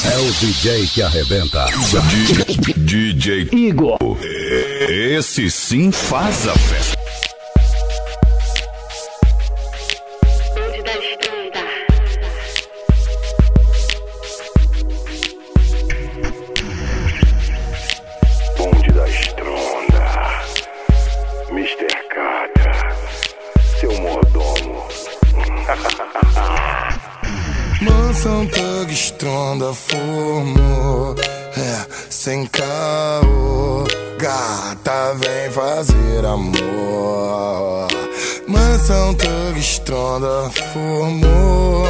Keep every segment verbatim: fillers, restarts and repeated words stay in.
É o D J que arrebenta. D J Igor. Esse sim faz a festa. Bonde da Estronda. mister Catra. Seu mordomo. Mansão Thug Estronda formou, é, sem caô. Gata vem fazer amor. Mansão Thug Estronda formou,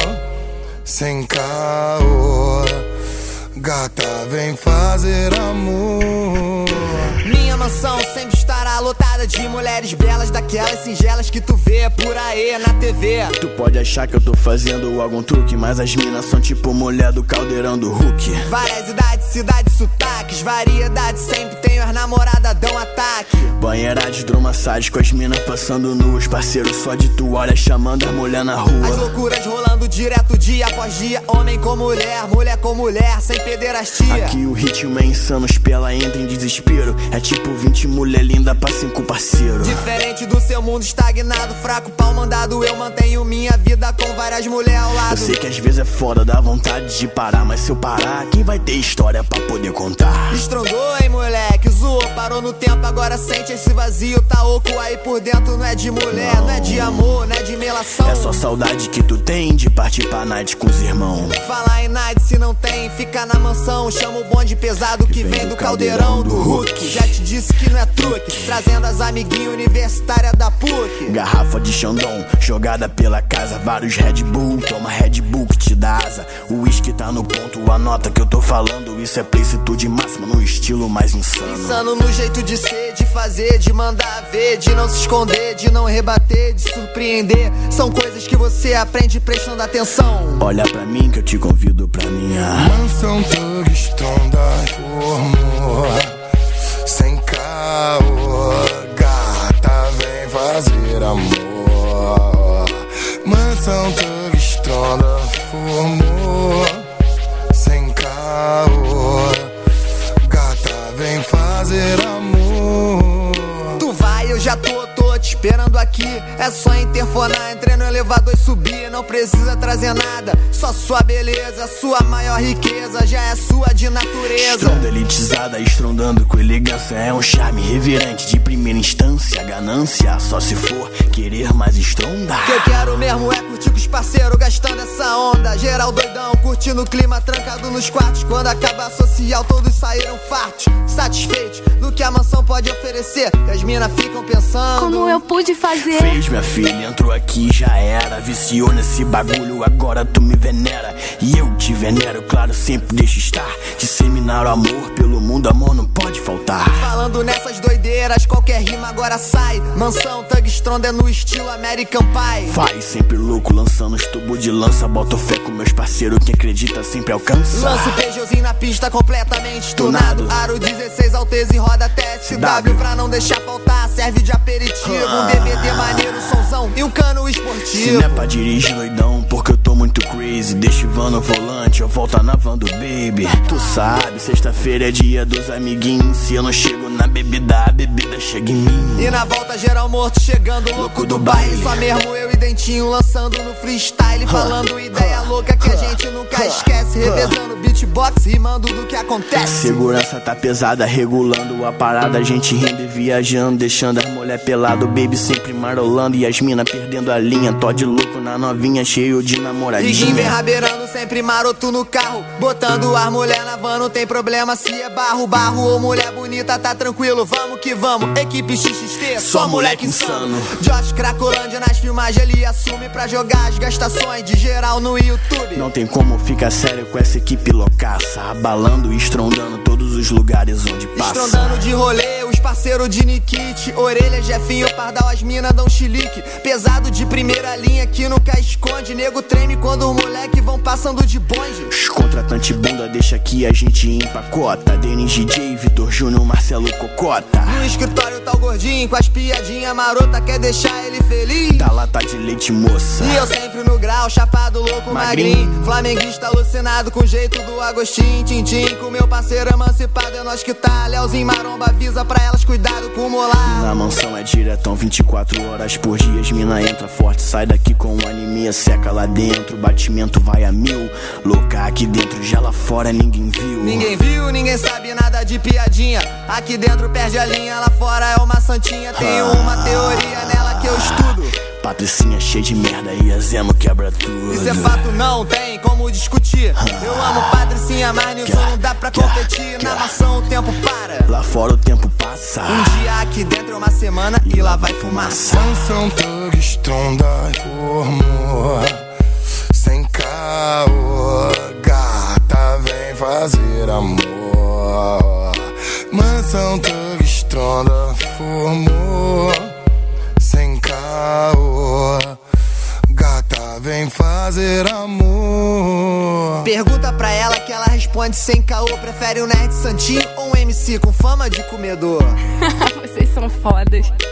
sem caô. Gata vem fazer amor. Minha mansão sempre estará lotada de mulheres belas, daquelas singelas que tu vê por aí na T V. Tu pode achar que eu tô fazendo algum truque, mas as minas são tipo mulher do caldeirão do Hulk. Várias idades, cidades, sotaques, variedades, sempre tenho as namoradas dão ataque. Banheira de hidromassagem com as minas passando nuas, parceiro só de toalha chamando a mulher na rua. As loucuras rolando direto dia após dia, homem com mulher, mulher com mulher, sem pederastia. Aqui o ritmo é insano, os pela entra em desespero. É tipo vinte mulher linda pra cinco parceiro. Diferente do seu mundo estagnado, fraco, pau mandado, eu mantenho minha vida com várias mulheres ao lado. Eu sei que às vezes é foda, dá vontade de parar, mas se eu parar, quem vai ter história pra poder contar? Estrondou, hein, moleque, zoou, parou no tempo, agora sente esse vazio, tá oco aí por dentro, não é de mulher, não, não é de amor, não é de melação. É só saudade que tu tem de partir pra night com os irmãos. Falar em night se não tem, fica na mansão, chama o bonde pesado que, que vem, vem do caldeirão, caldeirão do, do Hulk. Hulk. Já te disse que não é truque, trazendo as amiguinhas universitárias da P U C. Garrafa de Xandão, jogada pela casa, vários Red Bull, toma Red Bull que te dá asa. O uísque tá no ponto, anota que eu tô falando, isso é plicitude máxima no estilo mais insano. Insano no jeito de ser, de fazer, de mandar ver, de não se esconder, de não rebater, de surpreender. São coisas que você aprende prestando atenção. Olha pra mim que eu te convido pra minha Mansão Thug Estronda formou, sem caô. Gata vem fazer amor. Mansão Thug Estronda formou, sem caô. Gata vem fazer amor. Tu vai, eu já tô, tô te esperando aqui. É só interfonar, entrei no elevador e subir. Não precisa trazer nada, só sua beleza. Sua maior riqueza já é sua de natureza. Estronda elitizada, estrondando com elegância. É um charme reverente de primeira instância. Ganância só se for querer mais estrondar. Que eu quero mesmo é curtir com os parceiros, gastando essa onda. Geral doidão, curtindo o clima, trancado nos quartos. Quando acaba a social, todos saíram fartos, satisfeitos do que a mansão pode oferecer. E as minas ficam pensando: como eu pude fazer? Fez, minha filha, entrou aqui, já era. Viciou nesse bagulho, agora tu me venera. E eu te venero, claro, sempre deixa estar. Disseminar o amor pelo mundo, amor não pode faltar. Falando nessas doideiras, qualquer rima agora sai. Mansão Thug Estronda é no estilo American Pie. Faz sempre louco, lançando os tubos de lança. Boto fé com meus parceiros, quem acredita sempre alcança. Lança o Peugeotzinho na pista completamente tunado, Aro dezesseis Alteza e roda T S W pra não deixar faltar. Serve de aperitivo, um D V D maneiro, somzão e um cano esportivo. Se não é pra dirigir doidão, porque eu tô muito crazy. Deixa o van no volante, eu volto na van do baby. Tu sabe, sexta-feira é dia dos amiguinhos. Se eu não chego na bebida, a bebida chega em mim. E na volta geral morto, chegando louco do baile. Só mesmo eu e Dentinho lançando no freestyle, falando ideia louca que a gente nunca esquece. Revezando beatbox, rimando do que acontece. Segurança tá pesada, regulando a parada. A gente rindo e viajando, deixando as mulher pelado. Baby sempre marolando e as mina perdendo a linha. Todd louco na novinha, cheio de namoradinha. Ninguém vem rabeirando, sempre maroto no carro, botando as mulher na van, não tem problema se é barro, barro ou mulher bonita, tá tranquilo, vamos que vamos. Equipe X X T, só, só moleque insano. Josh Cracolândia nas filmagens, ele assume pra jogar as gastações de geral no YouTube. Não tem como ficar sério com essa equipe loucaça, abalando e estrondando todos os lugares onde passa. Estrondando de rolê, os parceiros de Nikit, Orelha, Jefinho, Pardal, as mina dão chilique. Pesado de primeira linha que nunca esconde, nego treme quando os moleque vão passar passando de bonde. Os contratantes bunda deixa que a gente empacota. Denis D J, Vitor Júnior, Marcelo Cocota. No escritório tá o gordinho com as piadinhas marota, quer deixar ele feliz. Da lata de leite, moça. E eu sempre no grau, chapado, louco, magrinho, magrinho. Flamenguista alucinado com o jeito do Agostinho. Tintim com meu parceiro emancipado, é nós que tá. Leozinho Maromba avisa pra elas, cuidado com o molar. Na mansão é diretão, vinte e quatro horas por dia. As mina entra forte, sai daqui com anemia. Seca lá dentro, batimento vai a mil. Louca aqui dentro, já lá fora ninguém viu. Ninguém viu, ninguém sabe nada de piadinha. Aqui dentro perde a linha, lá fora é uma santinha. Tenho ah. uma teoria nela que eu estudo. Patricinha cheia de merda e a Zemo quebra tudo. Isso é fato, não tem como discutir. Eu amo Patricinha, mas nisso não dá pra competir. Na mansão o tempo para, lá fora o tempo passa. Um dia aqui dentro é uma semana e lá vai fumaça. Mansão Thug Stronda formou, sem caô, gata vem fazer amor. Mansão Thug Stronda formou, sem caô, gata vem fazer amor. Pergunta pra ela que ela responde sem caô. Prefere um nerd santinho ou um M C com fama de comedor? Vocês são fodas.